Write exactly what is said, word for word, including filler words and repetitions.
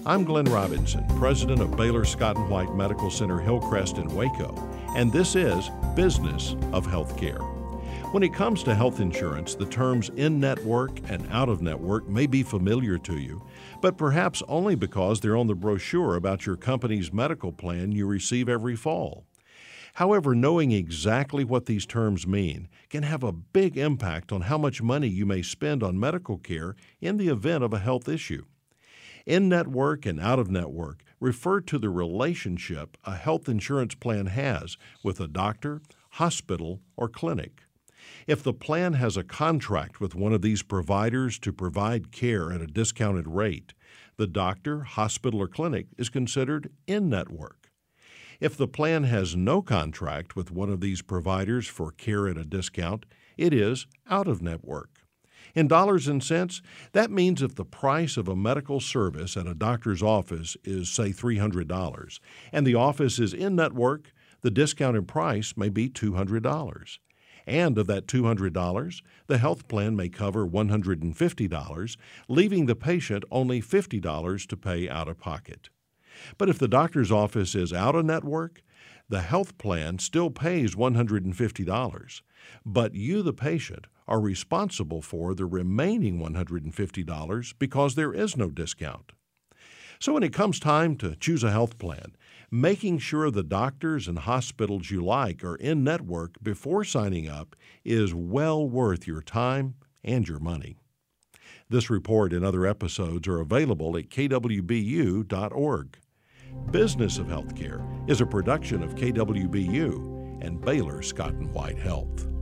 I'm Glenn Robinson, president of Baylor Scott and White Medical Center Hillcrest in Waco, and this is Business of Healthcare. When it comes to health insurance, the terms in-network and out-of-network may be familiar to you, but perhaps only because they're on the brochure about your company's medical plan you receive every fall. However, knowing exactly what these terms mean can have a big impact on how much money you may spend on medical care in the event of a health issue. In-network and out-of-network refer to the relationship a health insurance plan has with a doctor, hospital, or clinic. If the plan has a contract with one of these providers to provide care at a discounted rate, the doctor, hospital, or clinic is considered in-network. If the plan has no contract with one of these providers for care at a discount, it is out-of-network. In dollars and cents, that means if the price of a medical service at a doctor's office is, say, three hundred dollars, and the office is in-network, the discounted price may be two hundred dollars. And of that two hundred dollars, the health plan may cover one hundred fifty dollars, leaving the patient only fifty dollars to pay out of pocket. But if the doctor's office is out-of-network, the health plan still pays one hundred fifty dollars, but you, the patient, are responsible for the remaining one hundred fifty dollars because there is no discount. So when it comes time to choose a health plan, making sure the doctors and hospitals you like are in-network before signing up is well worth your time and your money. This report and other episodes are available at k w b u dot org. Business of Healthcare is a production of K W B U and Baylor Scott and White Health.